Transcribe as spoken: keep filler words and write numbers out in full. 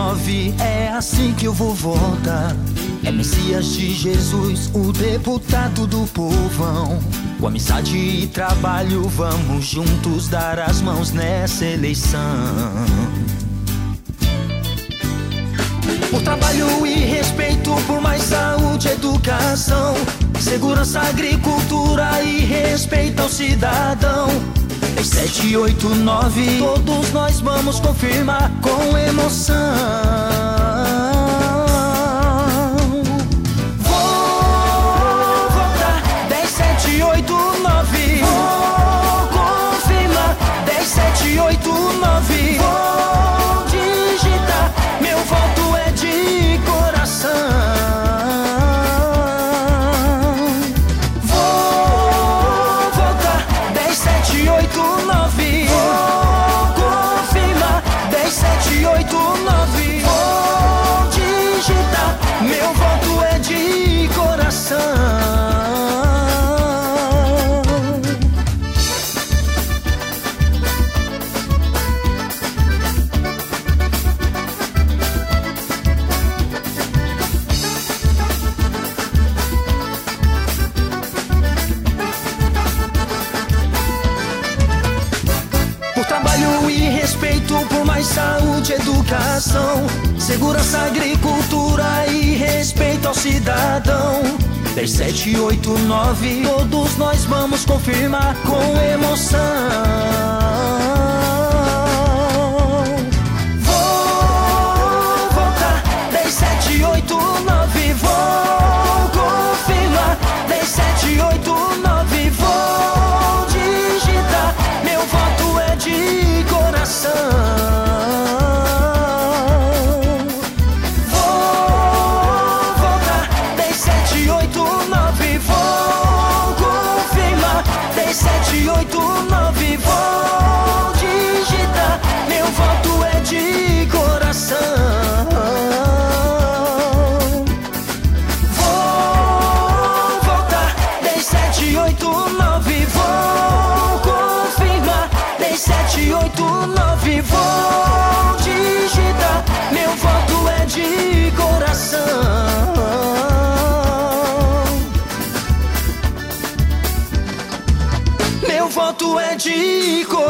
nove, é assim que eu vou votar. É Messias de Jesus, o deputado do povão. Com amizade e trabalho vamos juntos dar as mãos nessa eleição. Por trabalho e respeito, por mais saúde, educação, segurança, agricultura e respeito ao cidadão. Dez, sete, oito, nove, todos nós vamos confirmar com emoção. Vou votar dez, sete, oito, nove. Vou confirmar dez, sete, oito, nove. Vou digitar, meu voto é de coração. Vou votar dez, sete, oito, nove. Vou confirmar dez, sete, oito, nove. Vou digitar, meu voto é de coração. Trabalho e respeito, por mais saúde, educação, segurança, agricultura e respeito ao cidadão. Dez, sete, oito, nove, todos nós vamos confirmar com emoção. Vou votar dez, sete, oito, nove. Vou confirmar dez, sete, oito, nove. Vou digitar, meu voto é de coração. Vou votar dez, sete, oito, nove. Vou confirmar dez, sete, oito, nove. Vou digitar, meu voto é de coração. Vou votar dez, sete, oito, nove. Vou confirmar dez, sete, oito, nove. Vou digitar, meu voto é de coração. Meu voto é de coração.